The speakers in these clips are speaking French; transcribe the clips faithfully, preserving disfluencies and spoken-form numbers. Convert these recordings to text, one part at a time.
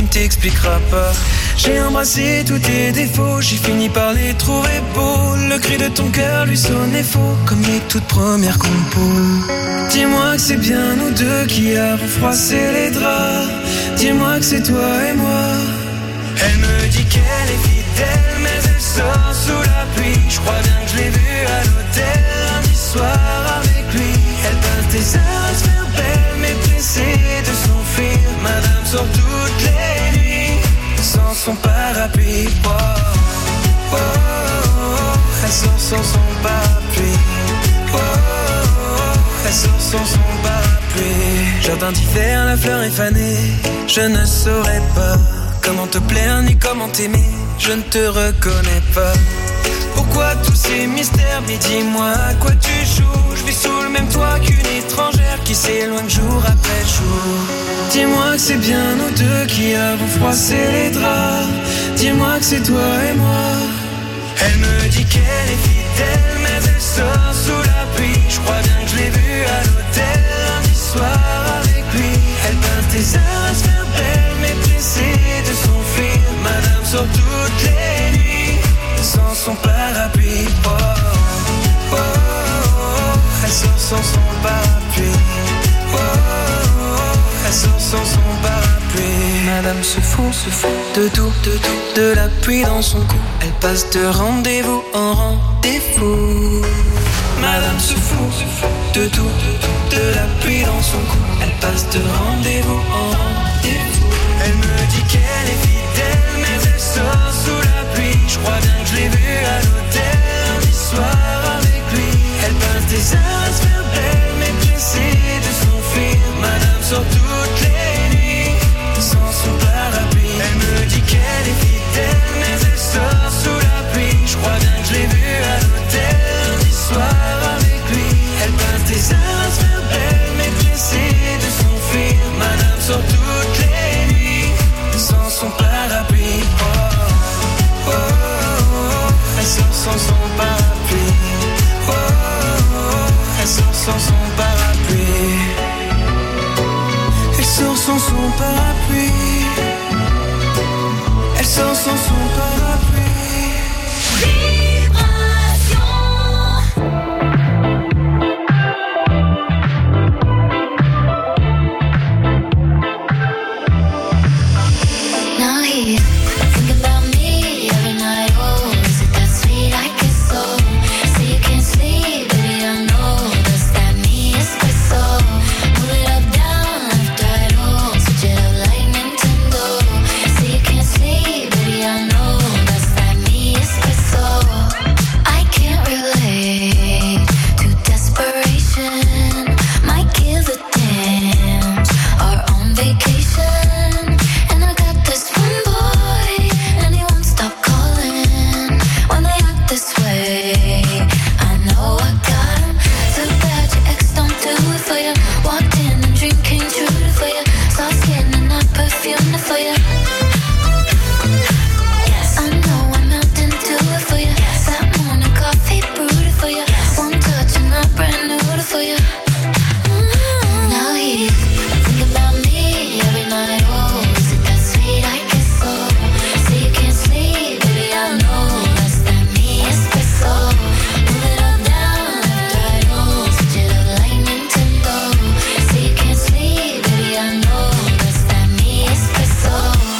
ne t'expliquera pas. J'ai embrassé tous tes défauts, j'ai fini par les trouver beaux. Le cri de ton cœur lui sonnait faux, comme les toutes premières compos. Dis-moi que c'est bien nous deux qui avons froissé les draps. Dis-moi que c'est toi et moi. Elle me dit qu'elle est fidèle, mais elle sort sous la pluie. Je crois bien que je l'ai vue à l'hôtel lundi soir avec lui. Elle peint tes heures à se faire belle, mais pressée de s'enfuir. Madame sort toutes les nuits sans son parapluie. Oh, oh, oh, oh. Elle sort sans son parapluie. Oh, oh, oh. Elle sort sans son parapluie. Jardin d'hiver, la fleur est fanée. Je ne saurais pas comment te plaire ni comment t'aimer. Je ne te reconnais pas. Pourquoi tous ces mystères? Mais dis-moi à quoi tu joues. Je vis sous le même toit qu'une étrangère qui s'éloigne jour après jour. Dis-moi que c'est bien nous deux qui avons froissé les draps. Dis-moi que c'est toi et moi. Elle me dit qu'elle est fidèle, mais elle sort sous la pluie. Je crois bien que je l'ai vue à l'hôtel lundi soir avec lui. Elle peint tes heures à se faire belle, mais pressée de s'enfuir. Madame sort toutes les nuits sans son parapluie. Oh, oh, oh, oh. Elle sort sans son parapluie. Oh, oh, oh. Elle sort sans son parapluie. Madame se fout, se fout de tout, de tout, de la pluie dans son cou. Elle passe de rendez-vous en rendez-vous. Madame se fout, se fout de tout, de tout, de la pluie dans son cou. Elle passe de rendez-vous en rendez-vous. Elle me dit qu'elle est fidèle, mais elle sort sous la pluie. Je crois bien que je l'ai vue à l'hôtel lundi soir avec lui. Elle passe des heures à se faire belle, mais pressée de s'enfuir. Madame sort toutes les nuits sans son parapluie. Elle me dit qu'elle est fidèle, mais elle sort sous la pluie. Je crois bien que je l'ai vue à l'hôtel lundi soir avec lui. Elle passe des heures à se faire belle, mais pressée de s'enfuir. Madame sort toutes les nuits sans son parapluie. Oh, oh, oh, oh. Elle sort sans son parapluie. Oh, oh, oh. Elle sort sans son parapluie. Elle sort sans son parapluie. Elle sort sans son parapluie. So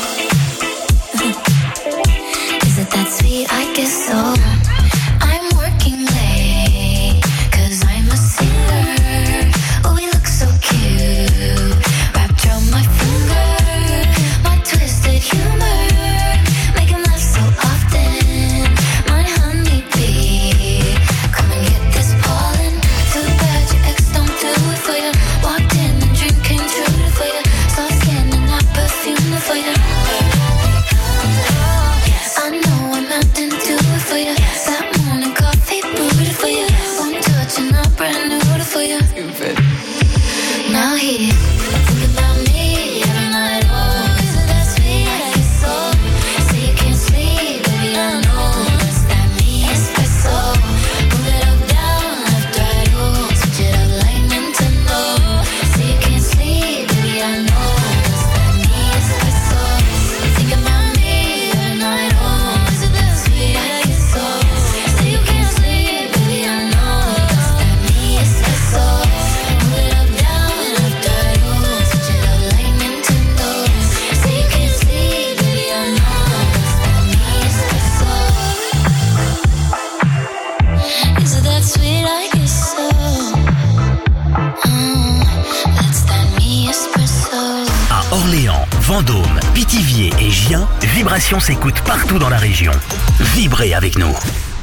Vendôme, Pithiviers et Gien, Vibration s'écoute partout dans la région. Vibrez avec nous.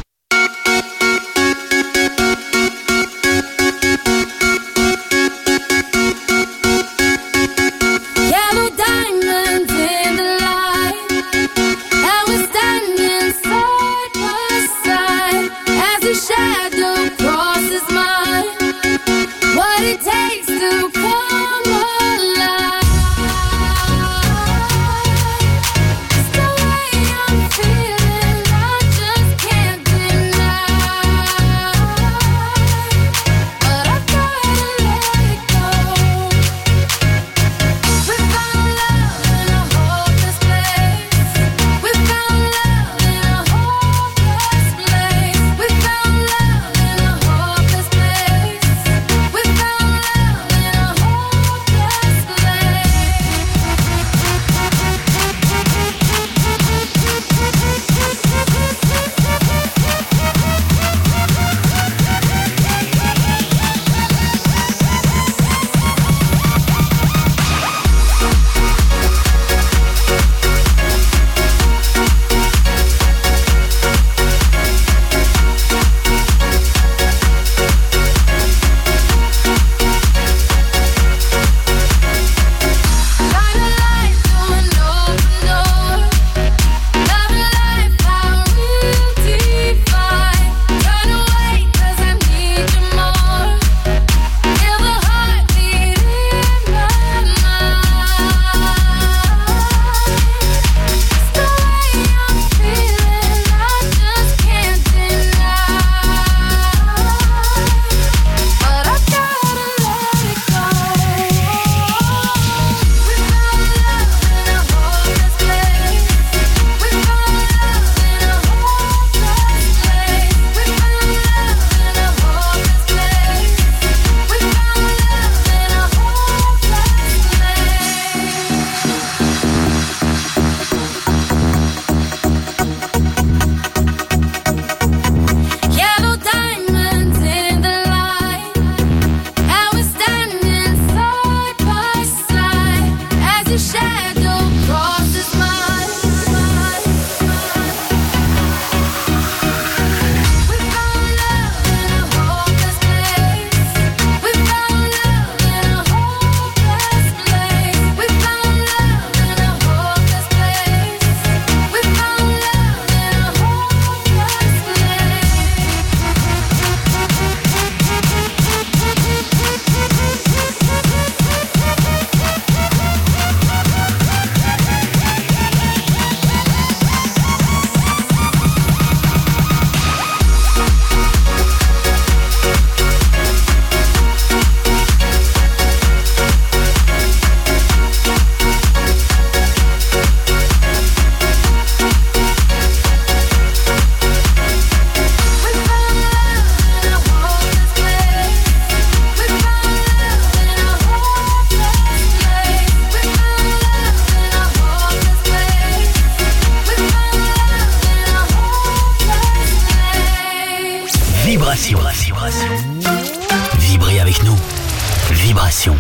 Vibrez avec nous. Vibration.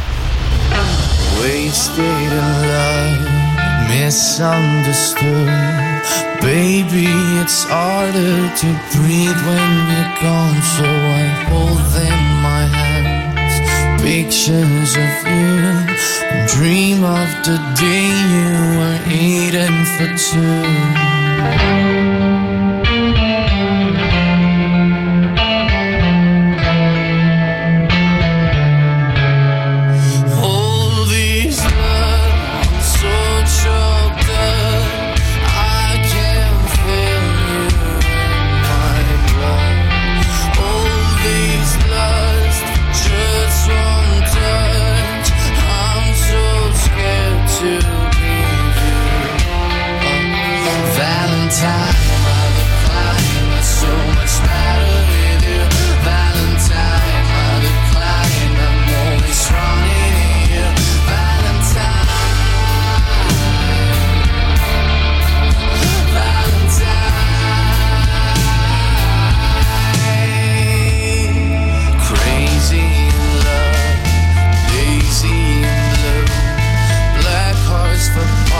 Wasted in love, misunderstood. Baby, it's harder to breathe when you're gone. So I hold in my hands pictures of you and dream of the day you were eating for two. For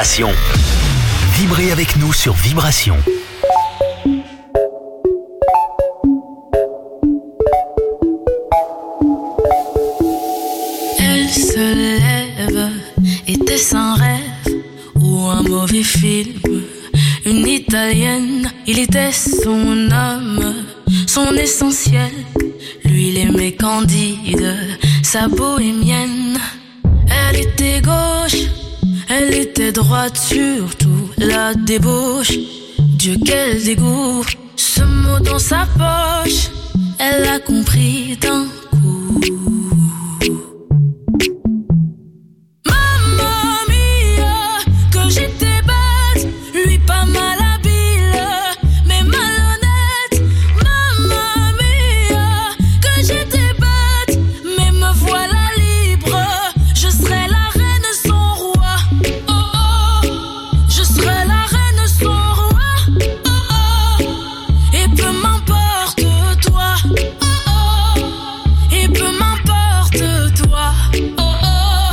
Vibration. Vibrez avec nous sur Vibration. Elle se lève, était-ce un rêve ou un mauvais film? Une italienne, il était son âme, son essentiel. Lui, il aimait Candide, sa bohémienne. Elle était gauche, elle était droite, surtout la débauche. Dieu, quel dégoût, ce mot dans sa poche, elle a compris d'un coup. Mamma mia, que j'étais bête, lui pas mal habile, mais malhonnête. Mamma mia, que j'étais bête, mais me voilà libre. Je serai la reine sans roi. Oh oh, je serai la reine sans roi. Oh oh, et peu m'importe toi. Oh oh, et peu m'importe toi. Oh oh.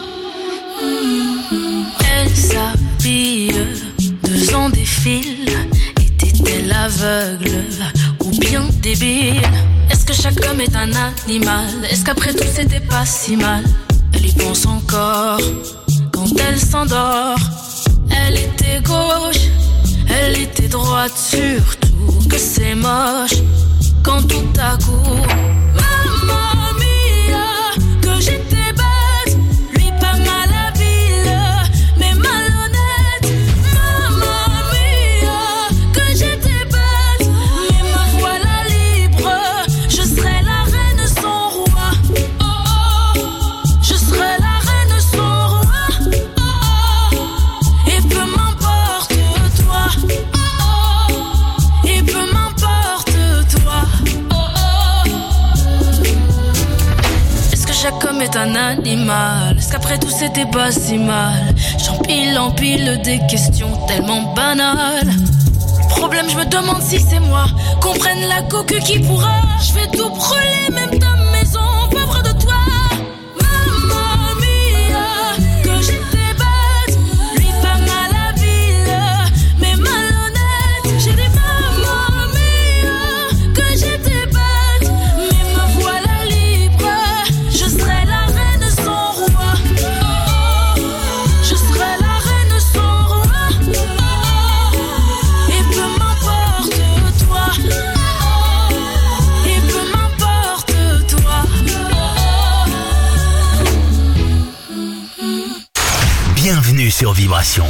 Mm. Elle s'habille, deux ans défilent. Était-elle aveugle ou bien débile? Est-ce que chaque homme est un animal? Est-ce qu'après tout c'était pas si mal? Elle y pense encore quand elle s'endort. Elle était gauche, elle était droite, surtout que c'est moche quand tout à coup, mamma mia, que j'étais bête, lui pas mal habile, mais malhonnête. Mamma mia, que j'étais bête, mais me voilà libre. Je serai la reine sans roi. Oh oh, je serai la reine sans roi. Oh oh, et peu m'importe toi. Oh oh, et peu m'importe toi. Oh oh. Est-ce que chaque homme est un animal? Est-ce qu'après tout c'était pas si mal? J'empile, empile des questions tellement banales. Problème, je me demande si c'est moi. Qu'on prenne la coque qui pourra. Je vais tout brûler, même ta maison, pauvre de toi. Mamma mia, que j'étais bête, lui pas mal habile, mais malhonnête. J'ai des mamma mia, que j'étais bête, mais me voilà libre. Je serai la reine sans roi. Oh oh, je serai la reine sans roi. Oh oh, et peu m'importe toi. Oh oh, et peu m'importe toi. Bienvenue sur Vibration.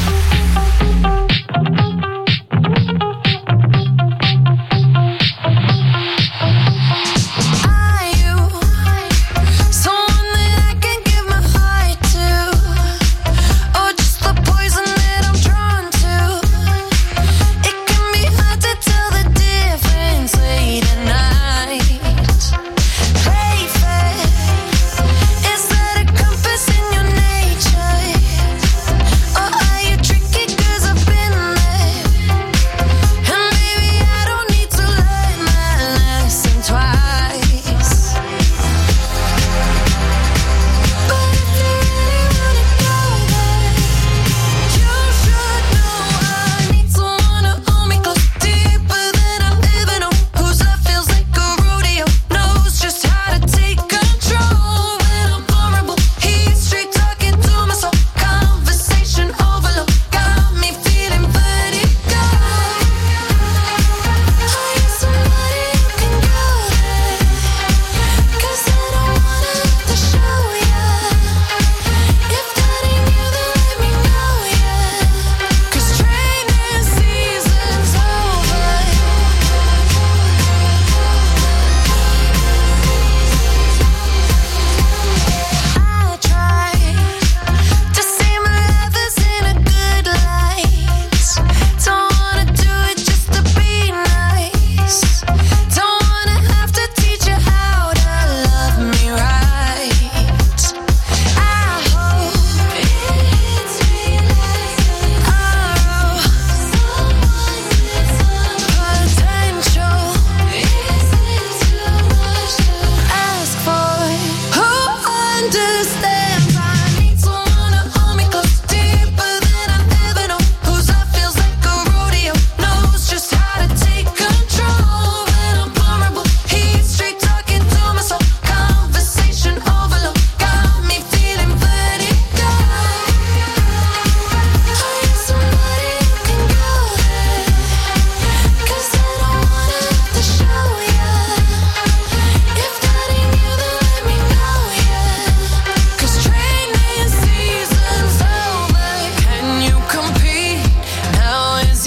Are you someone that I can give my heart to, or just the poison that I'm drawn to? It can be hard to tell the difference late at night. Play fair, is that a compass in your nature, or are you tricky 'cause I've been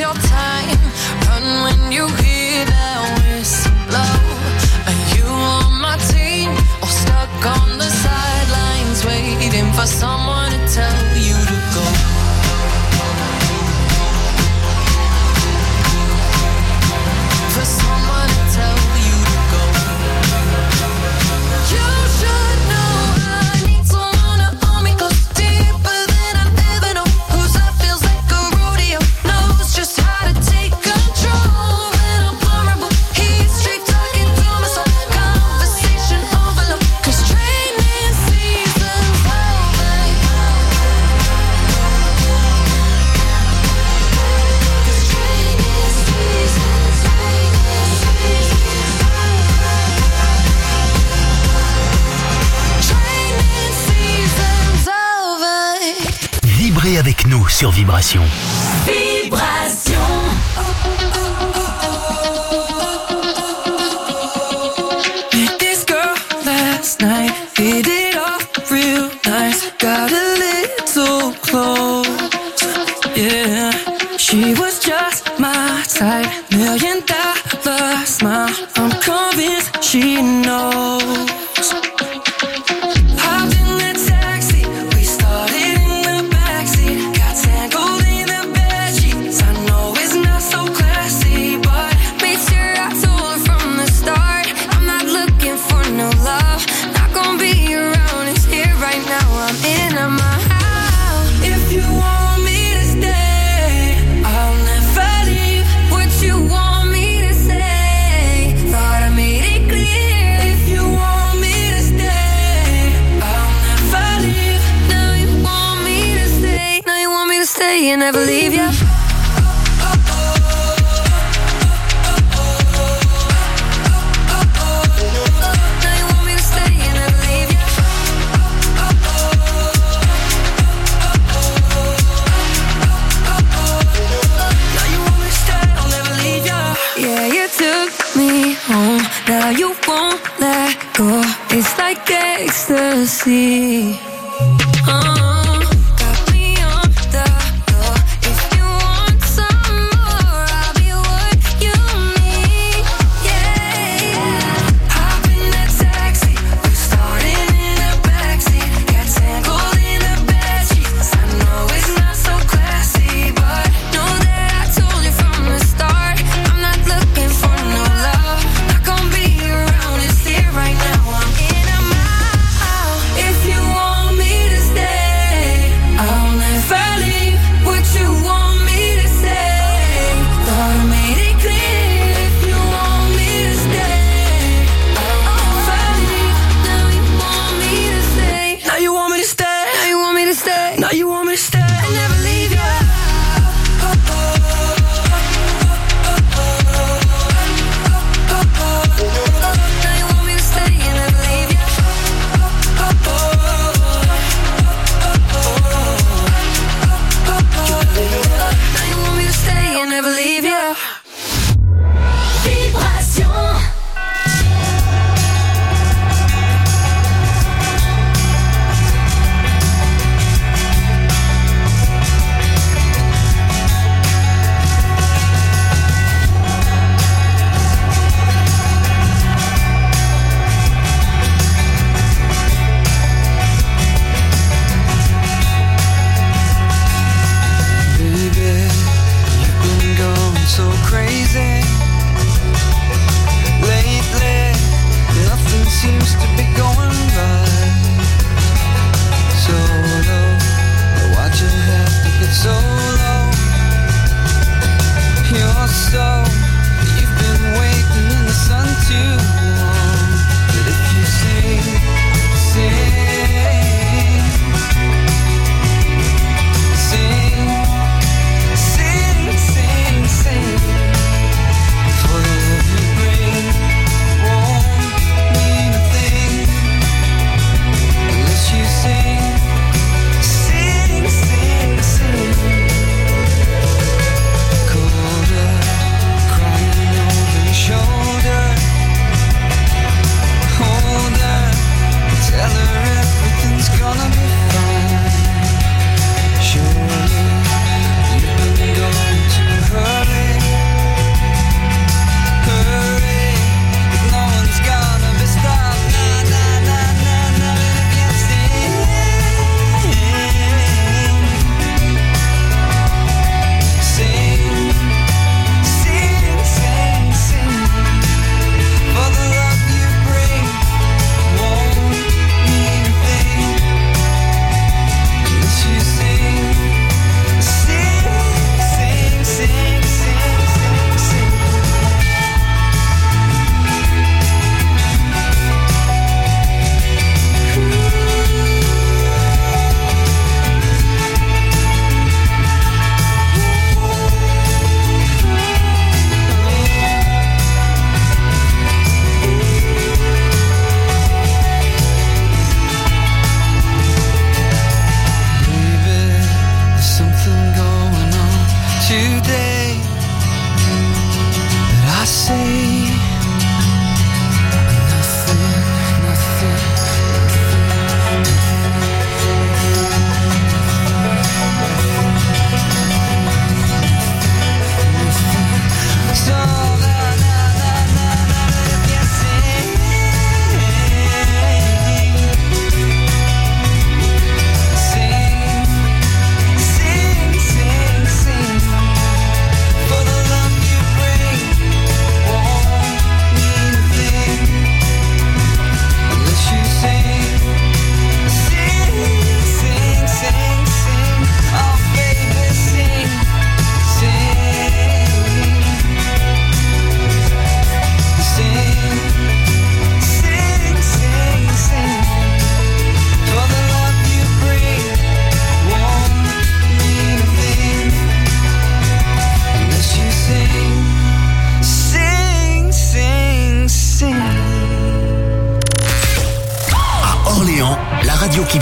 your time. Run when you hear that whistle blow. Are you on my team or stuck on the sidelines, waiting for someone to tell you to go? For someone to tell you to go. You should know I need someone to hold me close, deeper than I've ever known. Whose love feels like a rodeo, knows just how to take control. When I'm vulnerable, he's straight talking to my soul. Conversation overload, 'cause training season's over. 'Cause training season's Training season's over. Vibrez avec nous sur Vibration. Vibration. Met this girl last night, hit it off real nice. Got a little close, yeah. She was just my type, million dollar smile. I'm convinced she knows. Hopped in that taxi, we started in the backseat. Got tangled in the bedsheets. I know it's not so classy, but Made sure I told her from the start, I'm not looking for no love. Not gonna be around, it's here right now. I'm in, I'm out. if you want me to stay, I'll never leave. What you want me to say? Thought I made it clear. If you want me to stay, I'll never leave. Now you want me to stay. Now you want me to stay and never leave ya. Now you want me to stay and never leave ya. Now you want me to stay, I'll never leave ya. Yeah, you took me home. Now you won't let go. It's like ecstasy. Uh, got me on the go. If you want some more, I'll be what you need. Yeah, yeah. Hop in that taxi, we started in the backseat. Got tangled in the bedsheets. I know it's not so classy, but Know that I told you from the start, I'm not looking for no love. Not gonna be around, it's here right now. I'm in, I'm out. if you want me to stay,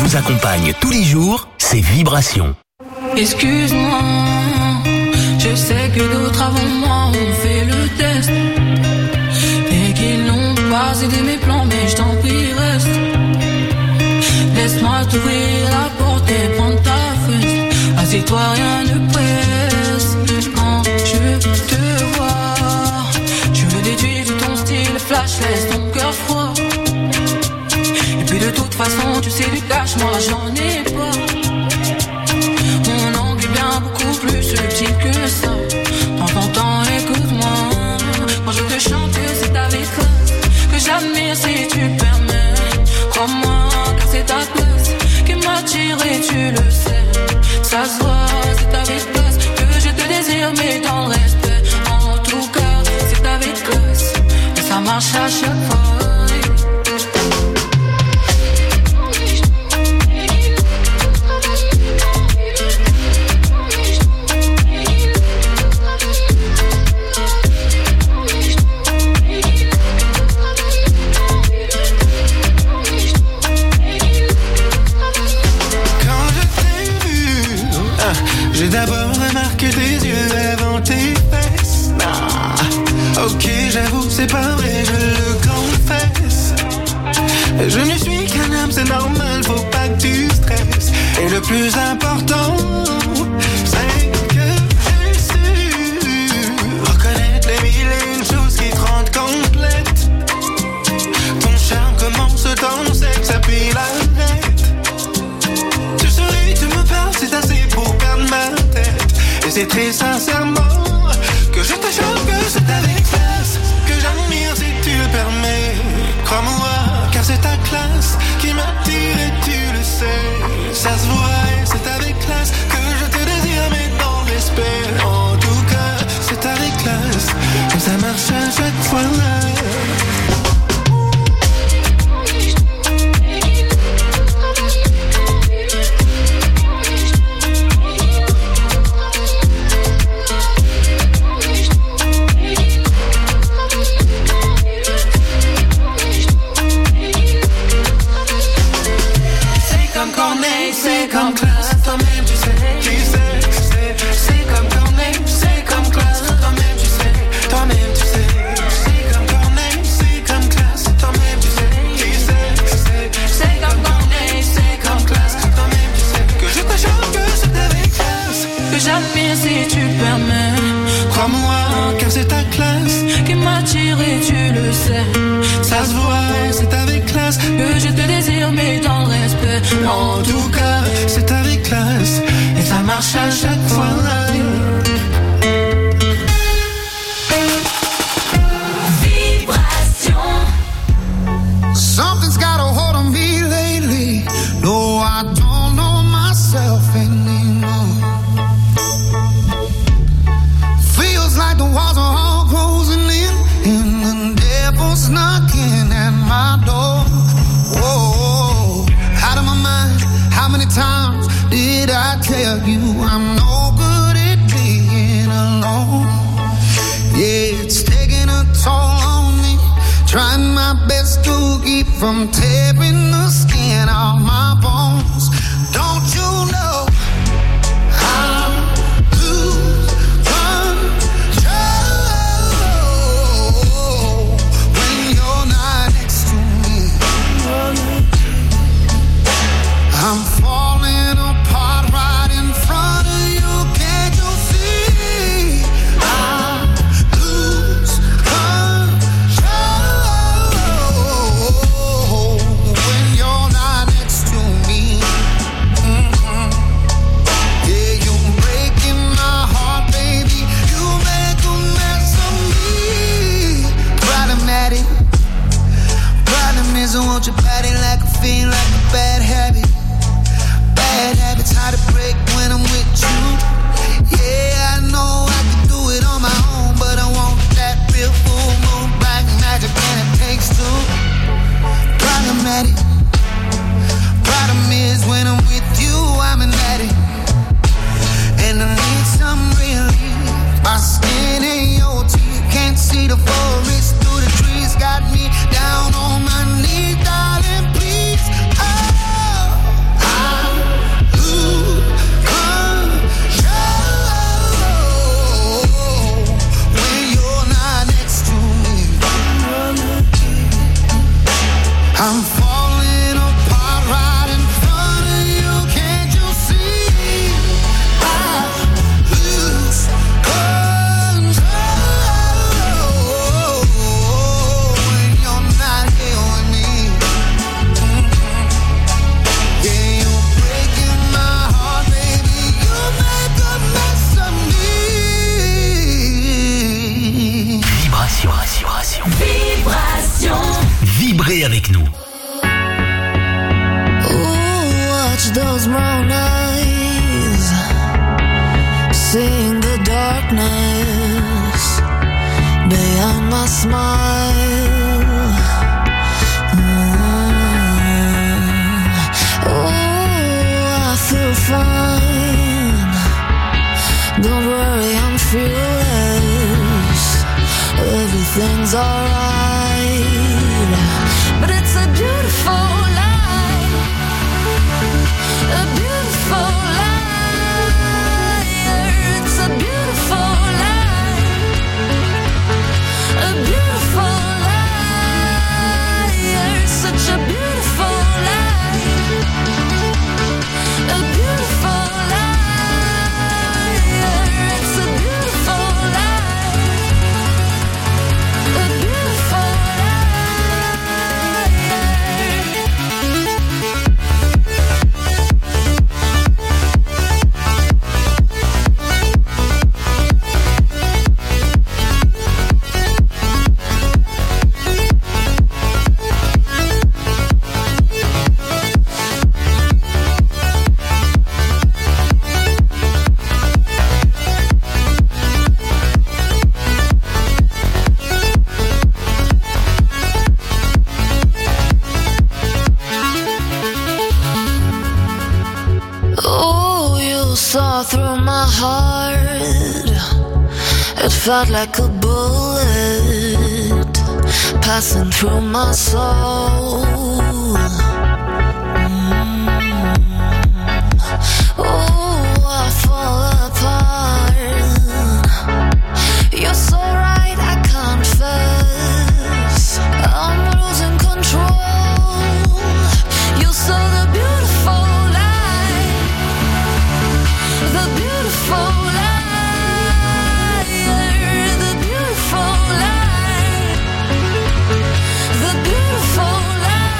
vous accompagne tous les jours, c'est Vibration. Excuse-moi, je sais que d'autres avant moi ont fait le test et qu'ils n'ont pas aidé mes plans, mais je t'en prie reste. Laisse-moi t'ouvrir la porte et prendre ta fesse. Assieds-toi, rien ne presse. Quand je te vois, je me déduis de ton style flash, laisse ton cœur froid. Et puis de toute façon, tu sais du cash, moi j'en ai pas. Mon angle est bien beaucoup plus subtil que ça. Prends ton temps, écoute-moi. Quand je te chante, c'est avec classe que j'admire si tu permets. Crois-moi, car c'est ta classe qui m'attire et tu le sais. Ça se voit, c'est avec classe que je te désire, mais dans le respect. En tout cas, c'est avec classe et ça marche à chaque fois. J'ai d'abord remarqué tes yeux avant tes fesses. Ah, ok, j'avoue, c'est pas vrai, je le confesse. Je ne suis qu'un homme, c'est normal, faut pas que tu stresses. Et le plus important, c'est que j'ai su reconnaître les mille et une choses qui te rendent complète. Ton charme commence dans sexe, ça puis l'arrête. Tu souris, tu me parles, c'est assez pour perdre ma tête. Et c'est très sincèrement que je te choque, que c'est avec classe que j'admire si tu le permets. Crois-moi, car c'est ta classe qui m'attire et tu le sais. Ça se voit et c'est avec classe que je te désire, mais dans le respect. En tout cas, c'est avec classe que ça marche à chaque fois. C'est comme classe, toi-même tu sais, tu sais, c'est, c'est comme Corneille, c'est comme classe, toi-même tu sais, toi-même tu sais, c'est comme Corneille, c'est comme classe, toi-même tu sais, tu sais, c'est, c'est comme Corneille, c'est comme classe, toi-même tu sais, que je te jure que c'est avec classe, que j'admire si tu permets, crois-moi, car c'est ta classe qui m'attire et tu le sais, ça se voit, c'est avec classe, que je te désire mais dans le respect, en tout cas, c'est avec classe et ça marche à chaque fois. Vibration. Something's got a hold on me lately. No, I don't know myself anymore. Feels like the walls are all closing in and the devil's knocking at my door. Whoa, out of my mind. How many times did I tell you I'm no good at being alone? Yeah, it's taking a toll on me. Trying my best to keep from tearing the skin off my bones. Don't you know I lose control when you're not next to me? I'm falling apart right in front of you. Can't you see? I lose control when you're not next to me. Mm-hmm. Yeah, you're breaking my heart, baby. You make a mess of me. Problematic. Problem is, I want your body like a fiend, like a bad habit. Bad habits hard to break when I'm with you. Yeah, I know I can do it on my own, but I want that real full moon black magic, and it takes two. Problematic. Problem is when I'm with you, I'm an addict, and I need some relief. My skin ain't your teeth, can't see the forest through the trees. Got me down on my knees, darling, please. Oh, Vibration. Vibration. Vibrez avec nous. Ooh, watch those brown eyes, seeing the darkness behind my smile. Mm. Oh, I feel fine. Don't worry, I'm fearless. Everything's alright. But it's a beautiful life, a beautiful life. It's a beautiful life, a beautiful life. Such a beautiful life, a beautiful life. It's a beautiful life, a beautiful Oh, you saw through my heart. It felt like a bullet passing through my soul. Mm. Oh, I fall apart. You're so right, I confess. I'm losing control. You saw the beautiful light, the beautiful light, the beautiful light, the beautiful light.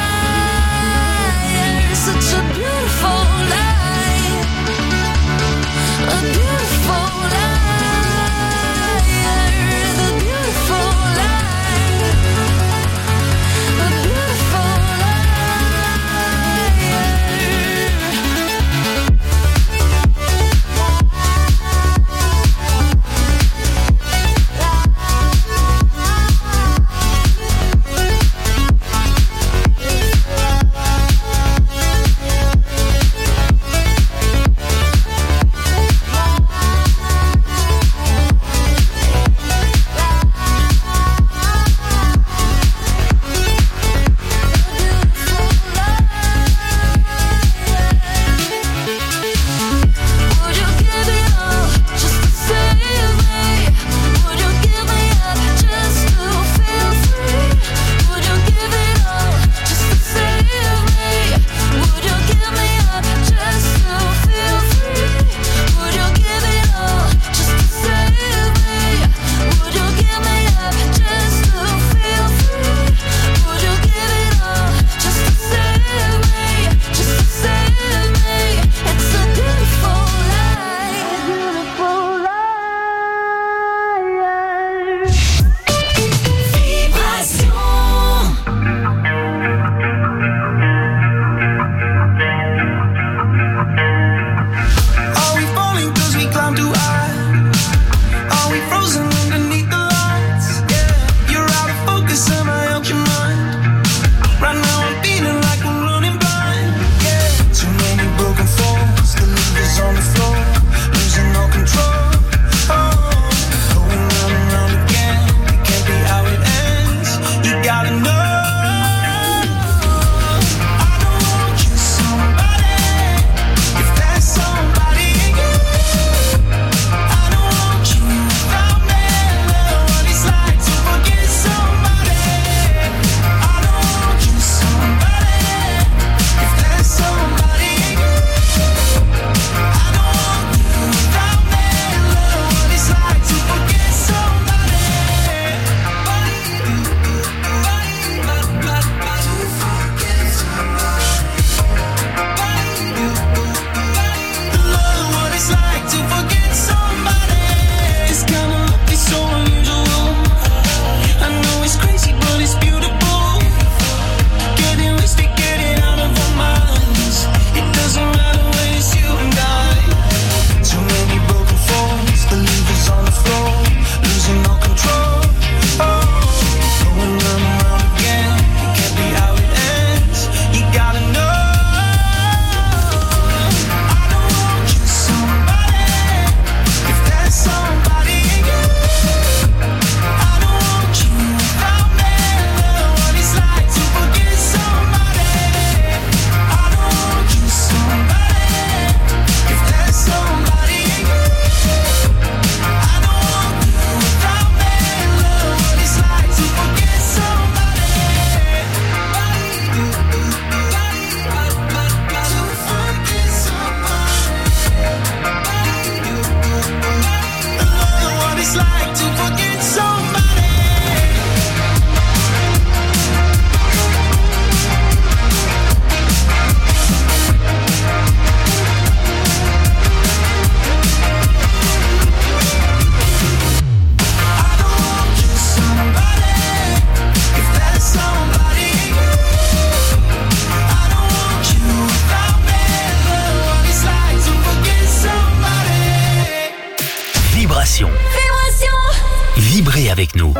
Vibrez avec nous.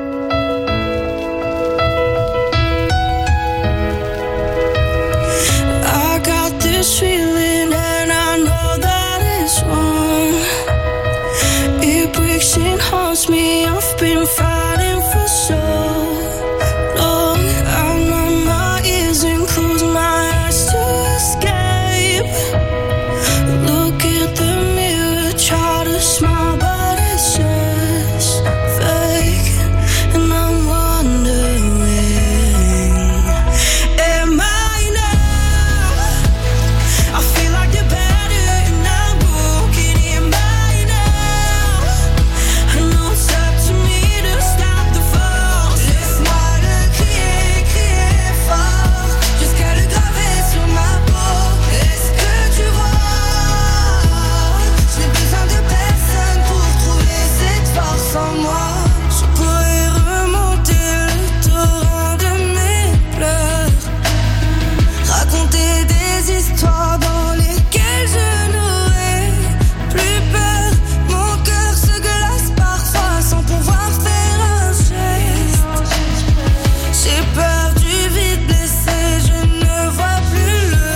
I got this feeling and I know that it's wrong. It breaks and haunts me. I've been fighting for so long. I numb my ears and close my eyes to escape. Look at the mirror, try to smile, but it's just fake. And I'm wondering, am I enough? I feel like the better and I'm broken. Am I enough? I know it's up to me to stop the fall. Laisse-moi le crier, crier fort, jusqu'à le graver sur ma peau. Est-ce que tu vois? Je n'ai besoin de personne pour trouver cette force en moi. Je pourrais remonter le torrent de mes pleurs, raconter des histoires dans lesquelles je n'aurais plus peur. Mon cœur se glace parfois sans pouvoir faire un geste. J'ai peur du vide blessé, je ne vois plus le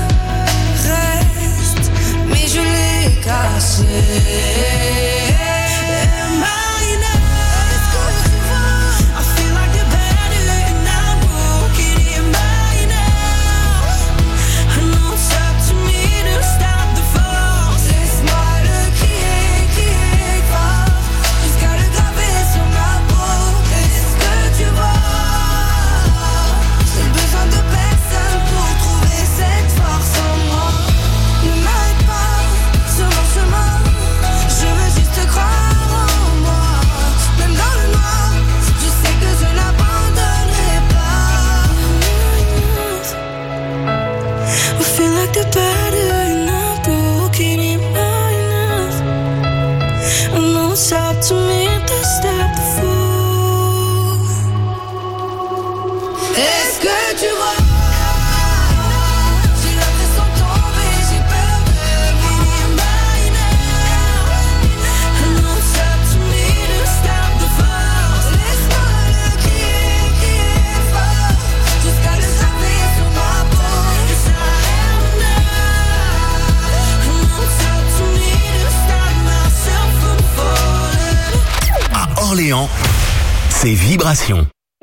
reste, mais je l'ai caché. Am I enough? Est-ce que tu vois? I feel like the better and I'm broken. Am I enough? I know it's up to me to stop the force. Laisse-moi le crier, crier fort, jusqu'à le graver sur ma peau. Est-ce que tu vois? J'ai besoin de personne pour trouver cette force en moi. Ne m'arrête pas sur mon chemin, je veux juste croire en moi. Même dans le noir, je sais que je n'abandonnerai pas. I feel like the better and I'm broken. Am I enough? I know it's up to me to stop the fool. Est-ce que tu vois? J'ai l'impression de tomber, j'ai peur de gagner. Am I enough? I know it's up to me to stop the force. Laisse-moi le crier, crier fort, jusqu'à le graver sur ma peau. Yes, I am enough. I know it's up to me to stop myself from falling. À Orléans, c'est Vibration.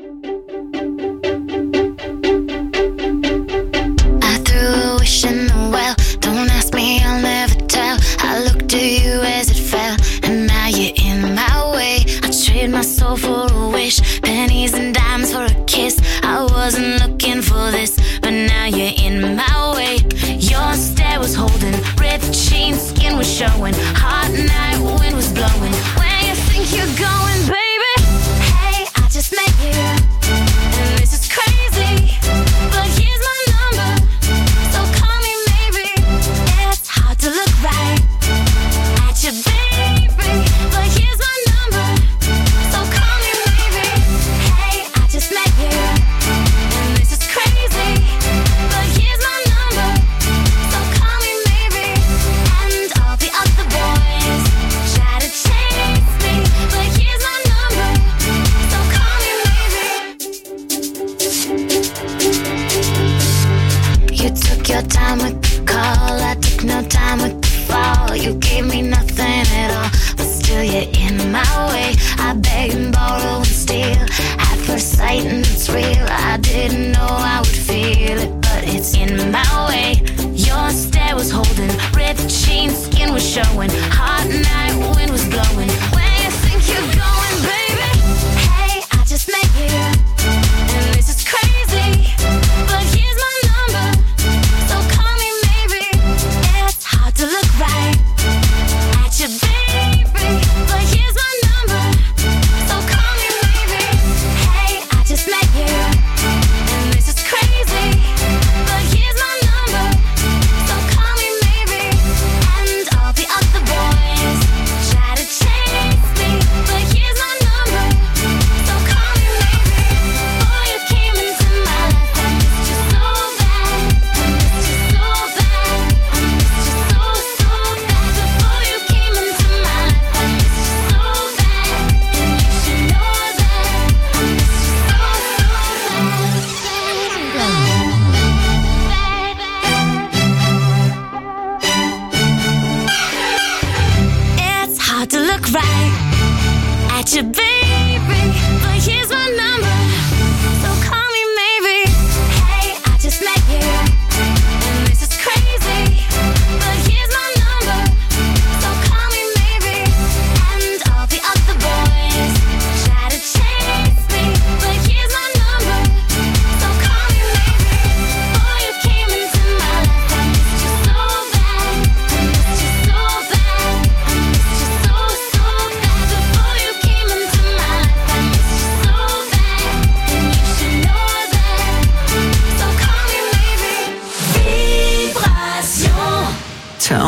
I threw a wish in the well. Don't ask me, I'll never tell. I looked to you as it fell, and now you're in my way. I trade my soul for a wish, pennies and dimes for a kiss. I wasn't looking for this, but now you're in my way. Your stare was holding, ripped jeans, skin was showing. Hot night, wind was blowing. Where you think you're going, baby? Hey, I just met you, and this is crazy, but here's my number, so call me maybe. It's hard to look right at you, baby, but here's my number, so call me maybe. Hey, I just met you, and this is crazy, but here's my number, so call me maybe. And all the other boys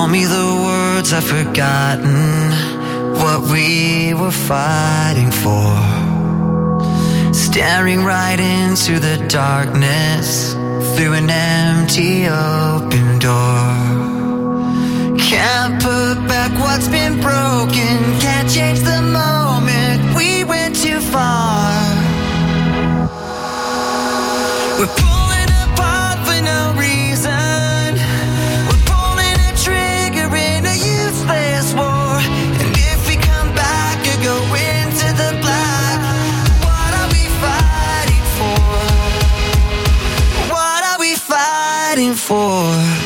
told me the words I've forgotten, what we were fighting for. Staring right into the darkness through an empty open door. Can't put back what's been broken, can't change the moment we went too far. We're pulling apart for no reason. We're pulling a trigger in a useless war. And if we come back or go into the black, what are we fighting for? What are we fighting for?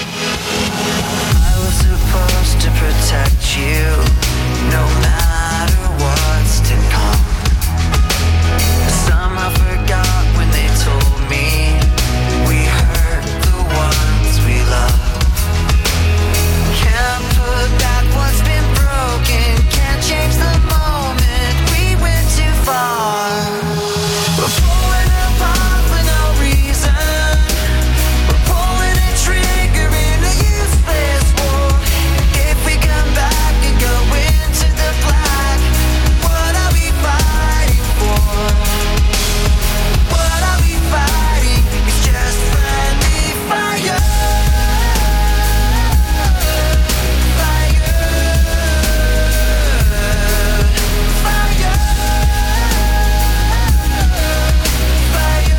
I was supposed to protect you, no matter what's to come. Somehow forgot when they told me we hurt the ones we love. Can't put back what's been broken, can't change the moment we went too far. We're pulling apart for no reason. We're pulling a trigger in a useless war. If we come back and go into the black, what are we fighting for? What are we fighting? It's just friendly fire. Fire. Fire. Fire.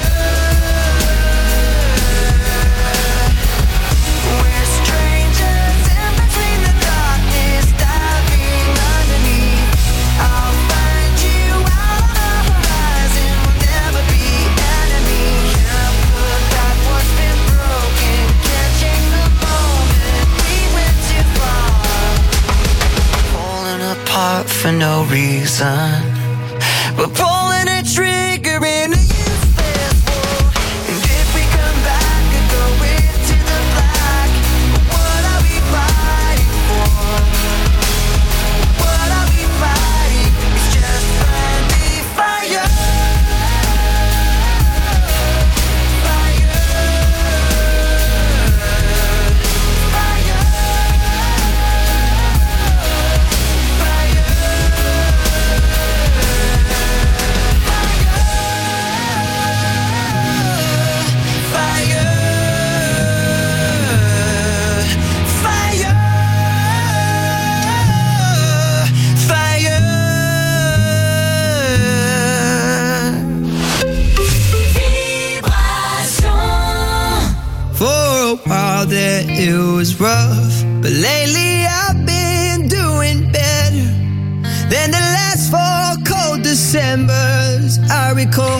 We're strangers in between the darkness, diving underneath. I'll find you out on the horizon. We'll never be enemies. Can't put back what's been broken, can't change the moment we went too far. Pulling apart for no reason. We're pulling a trigger in a useless war. And if we come back and go into the black, what are we fighting for? What are we fighting? It's just friendly fire. Fire. Fire. For a while there it was rough, but lately I've been doing better than the last four cold Decembers I recall.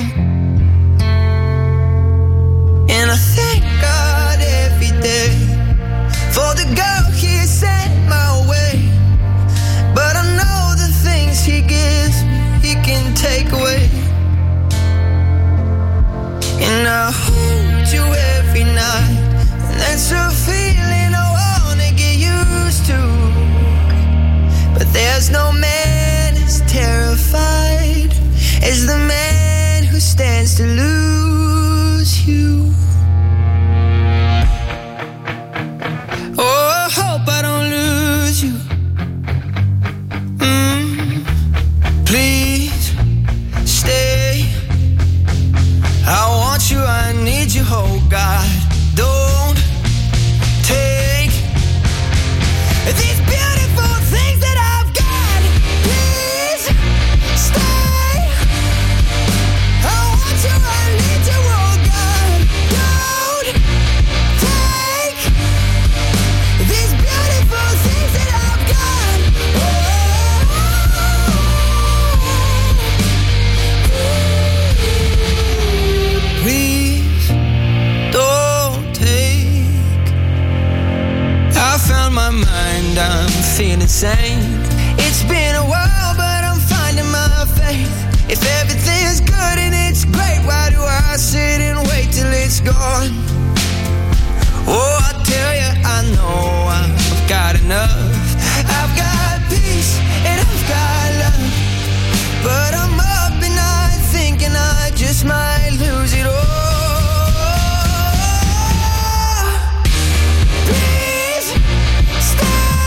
And I thank God every day for the girl He sent my way. But I know the things He gives me, He can take away. And I hold you every night, and that's a feeling I wanna get used to. But there's no man as terrified as the man who stands to lose you. Oh, I hope I don't lose you. Mm, please stay. I want you, I need you, oh God. Don't take these beautiful things that I've got. Please stay. I want you, I need you, oh God. Don't take these beautiful things that I've got. Please don't take. I found my mind, I'm feeling sane. It's been a while, but I'm finding my faith. If everything's good and it's great, why do I sit and wait till it's gone? Oh, I tell you, I know I've got enough. I've got peace and I've got love. But I'm up and I'm thinking I just might lose it all. Please stay.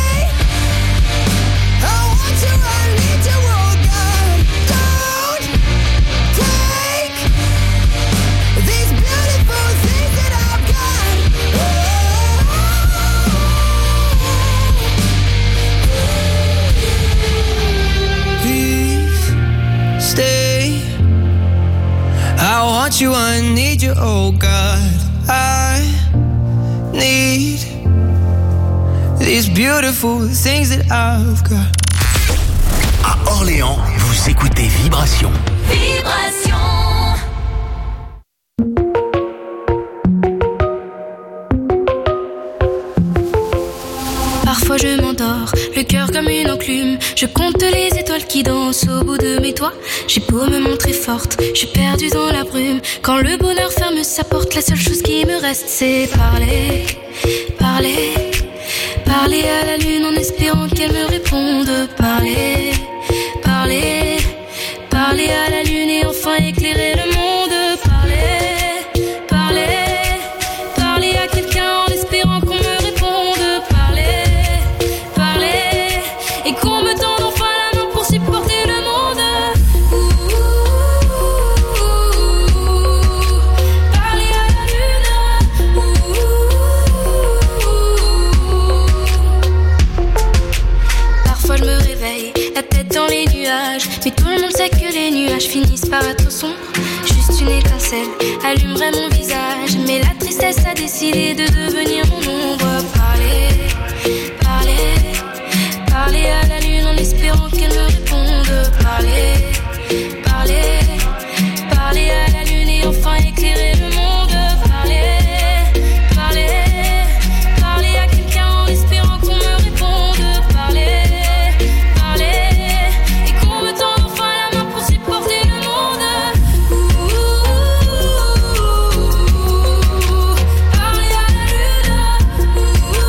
want you, I need you, oh God. I need these beautiful things that I've got. À Orléans, vous écoutez Vibration. Vibration. Parfois je m'endors, le cœur comme une enclume. Je compte les étoiles qui dansent au bout de mes doigts. J'ai beau me montrer forte, je suis perdue dans la brume. Quand le bonheur ferme sa porte, la seule chose qui me reste c'est parler, parler, parler à la lune en espérant qu'elle me réponde. Parler, parler, parler à la lune et enfin éclairer le monde. Parler, parler, parler à quelqu'un en espérant qu'on me réponde. Parler, parler, et qu'on me tende enfin la main pour supporter le monde. Ouh, parler à la lune. Ouh. Parfois je me réveille, la tête dans les nuages, mais tout le monde sait que les nuages finissent par être sombres. Juste une étincelle allumerait mon visage, mais la tristesse a décidé de devenir mon ombre. Parler, parler, parler à la lune en espérant qu'elle me réponde. Parler, parler, parler à la lune et enfin éclairer le monde. Parler, parler, parler à quelqu'un en espérant qu'on me réponde. Parler, parler, et qu'on me tende enfin la main pour supporter le monde. Ouh, parler à la lune.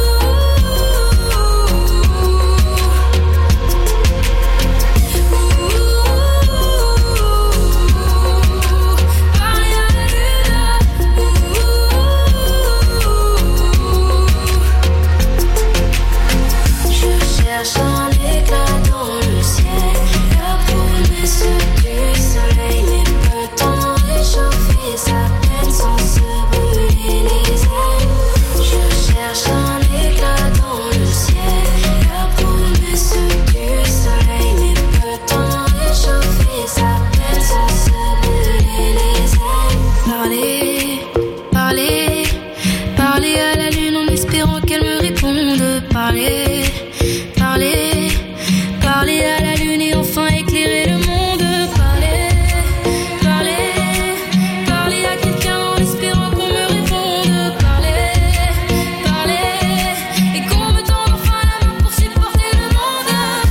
Je cherche un éclat dans le ciel, la promesse du soleil, mais peut-on réchauffer sa peine sans se brûler les ailes? Je cherche un éclat dans le ciel, la promesse du soleil, mais peut-on réchauffer sa peine sans se brûler les ailes? Parler, parler, parler à la lune en espérant qu'elle me réponde. Parler, parler, parler à la lune et enfin éclairer le monde. Parler, parler, parler à quelqu'un en espérant qu'on me réponde. Parler, parler, et qu'on me tende enfin la main pour supporter le monde.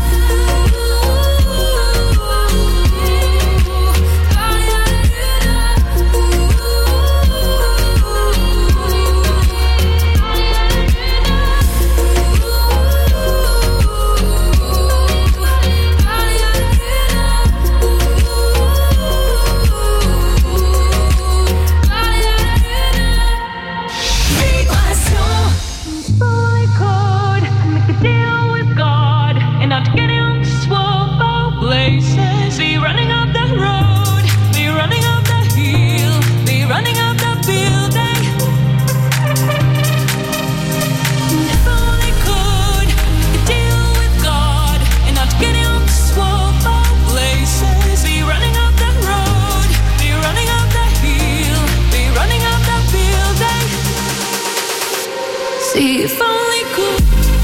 Parler à la lune. If only could.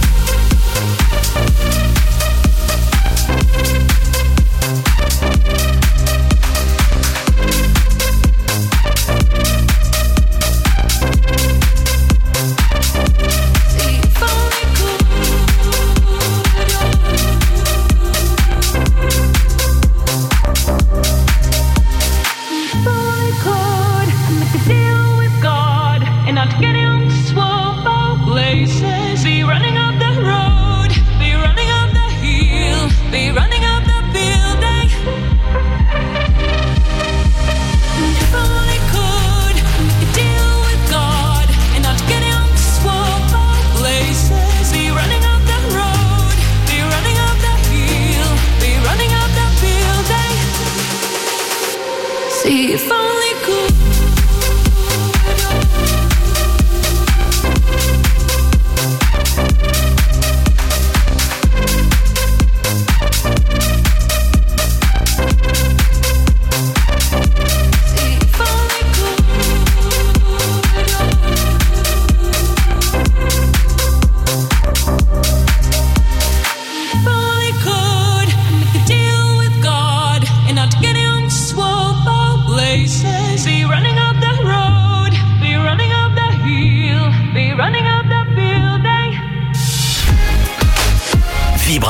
See if only could. See if only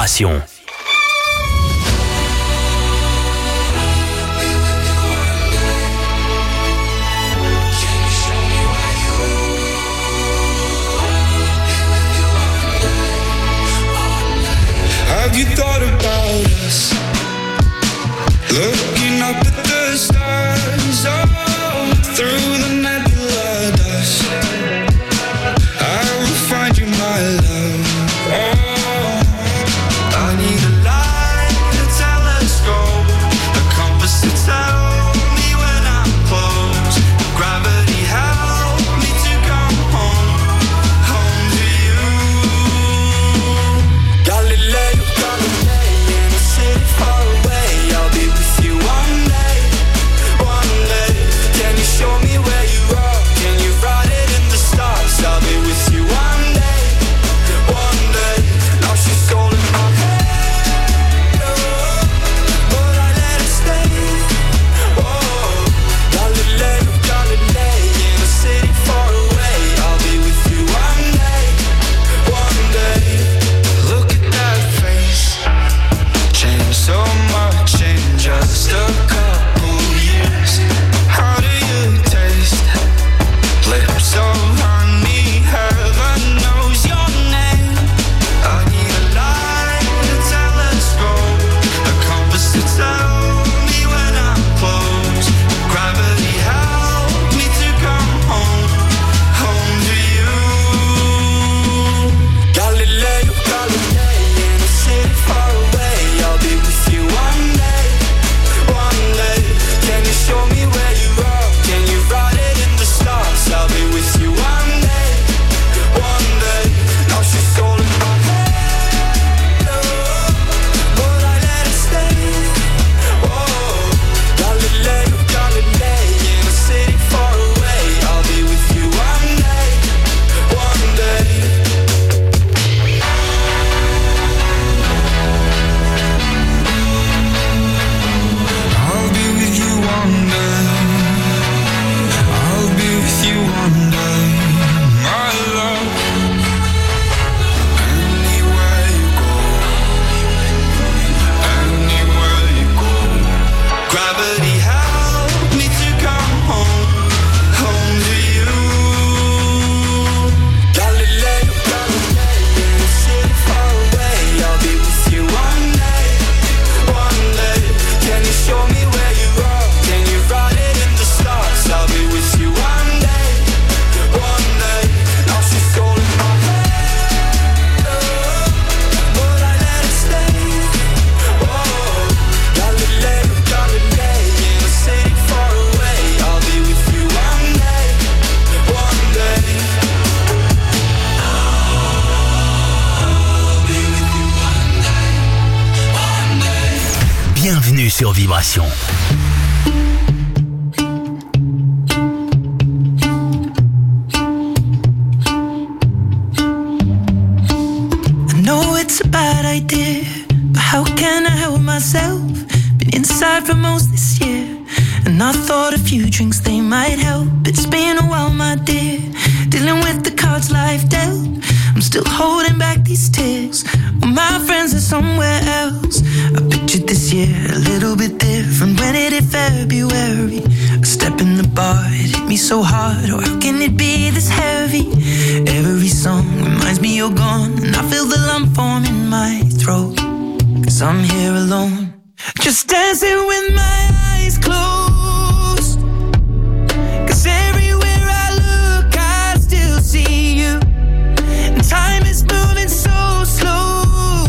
Vibration. Have you thought about us? Looking up at the stars, oh, through the nebula dust. I will find you, my love. Oh, I need a light, a telescope, a compass to tell me when I'm close. Gravity help me to come home, home to you. Galileo. In a city far away, I'll be with you one day, one day. Can you show me where you are? Can you write it in the stars? I'll be with you one day, one day. Now she's all in my head, oh, but I let her stay. Oh, Galileo, Galilei, in a city far away, I'll be with you one day, one day. Look at that face, changed so much in just a couple years. How do you taste? Lips so honey, heaven knows your name. I need a light, a telescope, a compass to tell me when I'm close. Gravity help me to come home, home to you. Galileo, Galilei, in a city far away, I'll be with you one day, one day. Can you show me where you are? Can you write it in the stars? I'll be with you one day, one day. Now she's all in my head, oh, but I let her stay. Oh, Galileo, Galilei, in a city far away, I'll be with you one day, one day. I'll be with you one day. I'll be with you one day, my love. Anywhere you go, anywhere you go. Gravity help me to come home, home to you. Galileo, Galilei, in a city far away, I'll be with you one day, one day. Can you show me where you are? Can you write it in the stars? I'll be with you one day, one day. Now she's all in my head, oh, but I let her stay. Oh, Galileo, Galilei, in a city far away, I'll be with you one day, one day. I'll be with you one day, one day. Bienvenue sur Vibration. I know it's a bad idea, but how can I help myself? Been inside for most this year, and I thought a few drinks they might help. It's been a while, my dear, dealing with the cards life dealt. I'm still holding back these tears, well, my friends are somewhere else. I pictured this year a little bit different. When it hit February, a step in the bar, it hit me so hard. Oh, how can it be this heavy? Every song reminds me you're gone, and I feel the lump form in my throat, 'cause I'm here alone, just dancing with my eyes closed. 'Cause everywhere I look, I still see you, and time is moving so slow,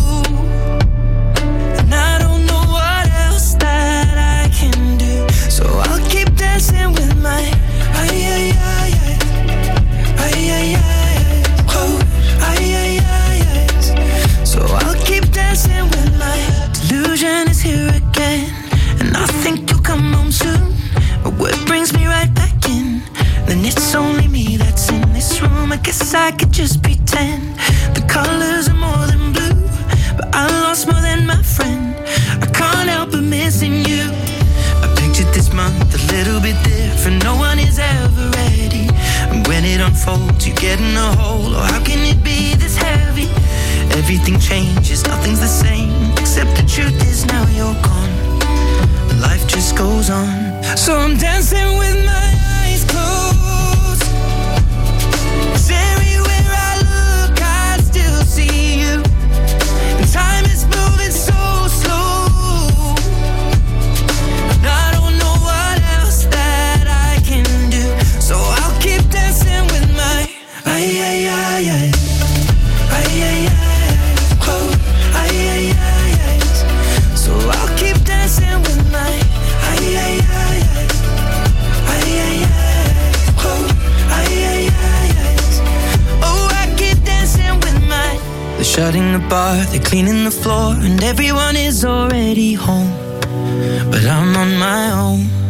and I don't know what else that I can do. So I'll keep dancing with my ay ay ay ay ay ay ay oh ay ay ay ay. So I'll keep dancing with my delusion is here again, and I think you'll come home soon. But what brings me right back in? Then it's only me that's in this room. I guess I could just pretend the colors are more than blue, but I lost more than my friend. I can't help but missing you. I pictured this month a little bit different. No one is ever ready, and when it unfolds, you get in a hole. Oh, how can it be this heavy? Everything changes, nothing's the same. So I'm dancing with my eyes closed. 'Cause everywhere I look, I still see you. And time is moving so slow. And I don't know what else that I can do. So I'll keep dancing with my ay ay ay ay ay ay ay. Oh ay ay ay ay. So I'll keep dancing with my ay ay ay ay ay ay ay. Oh ay ay ay ay. Oh, I keep dancing with my. They're shutting the bar, they're cleaning the floor, and everyone is already home. But I'm on my own.